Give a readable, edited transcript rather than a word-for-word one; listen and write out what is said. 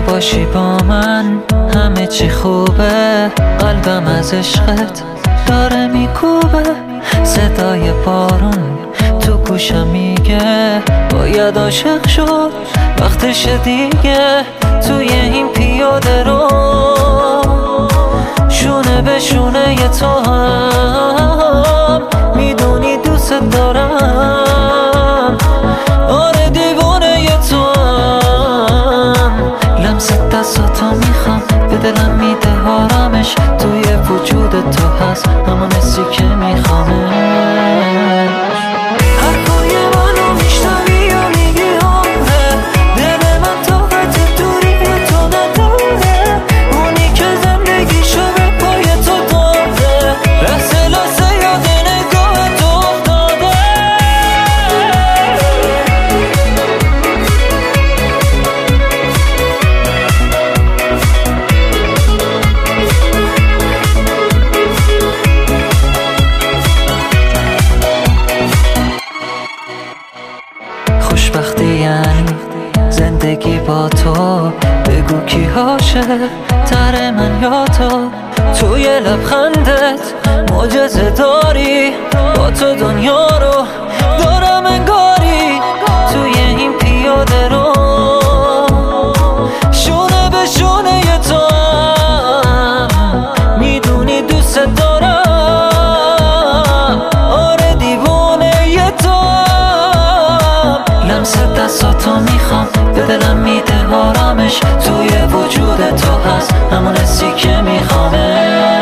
باشی با من همه چی خوبه، قلبم از عشقت داره میکوبه. صدای بارون تو گوشم میگه باید عاشق شد، وقتش دیگه. توی این پیاده رو شونه به شونه تو هم میدونی دوست دارم. آره دیوانه تو هم، لمس دستاتو میخوام، به دلم میده آرامش. توی وجود تو هست همون حسی که میخوامش. حرفای منو میشنوی و میگی آره، دل من طاقت دوری تو نداره. اونی که زندگیشو به پای تو داده، لحظه لحظه یاد نگاه تو افتاده. خوشبختی یعنی زندگی با تو، بگو کی عاشق تر من یا تو. توی لبخندت معجزه داری، با تو دنیا رو دارم انگاری. توی این پیاده رو شونه به شونه تو هم میدونی دوست دارم. آره دیوانه تو هم، لمس دستاتو میخوام، به دلم میده آرامش. توی وجود تو هست همون حسی که میخوامه.